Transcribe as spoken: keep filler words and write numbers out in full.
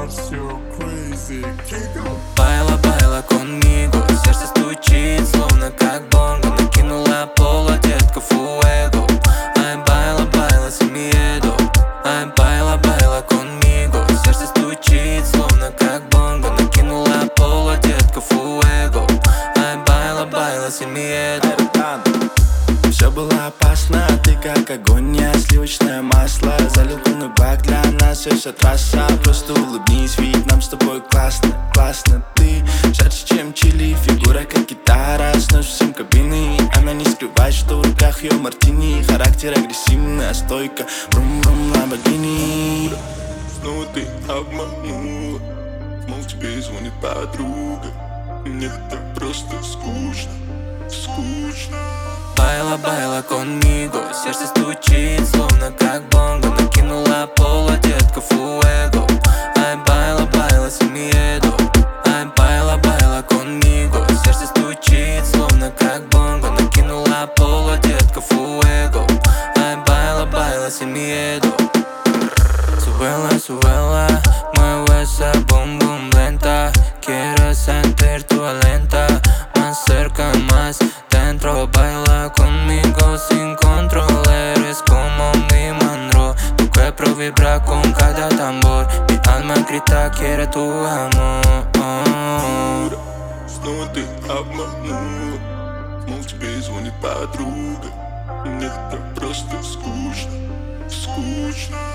Байла, байла conmigo, сердце стучит, словно как бонго. Накинула пола, детка, fuego. Ай, байла, байла sin miedo. Ай, байла, байла conmigo, сердце стучит, словно как бонго. Накинула пола, детка, fuego. Ай, байла, байла sin miedo. Все было опасно, ты как огонь, я сливочное масло. Залил полный бак для нас, все, вся трасса. Просто улыбнись, ведь нам с тобой классно, классно. Ты жарче, чем чили, фигура как гитара. Сносишь всем кабины, она не скрывает, что в руках ее мартини. Характер агрессивный, а стойка брум-брум ламборгини. Снова ты обманула, мол, тебе звонит подруга. Мне так просто скучно, скучно. Байла, байла conmigo, сердце стучит, словно как бонго. Накинула пола, детка, fuego. Ай, байла, байла sin miedo. Ай, байла, байла conmigo, сердце стучит, словно как бонго. Накинула пола, детка, fuego. Ай, байла, байла sin miedo. Súbela, súbela, mueve ese boom boom lenta. Quiero sentir tu lenta, más cerca, más dentro. Baila conmigo sin control, eres como mi mandro. Tu cuerpo vibra con cada tambor, mi alma grita, quiere tu amor. Снова ты обманула, мол, тебе звонит подруга. Мне так просто скучно, скучно.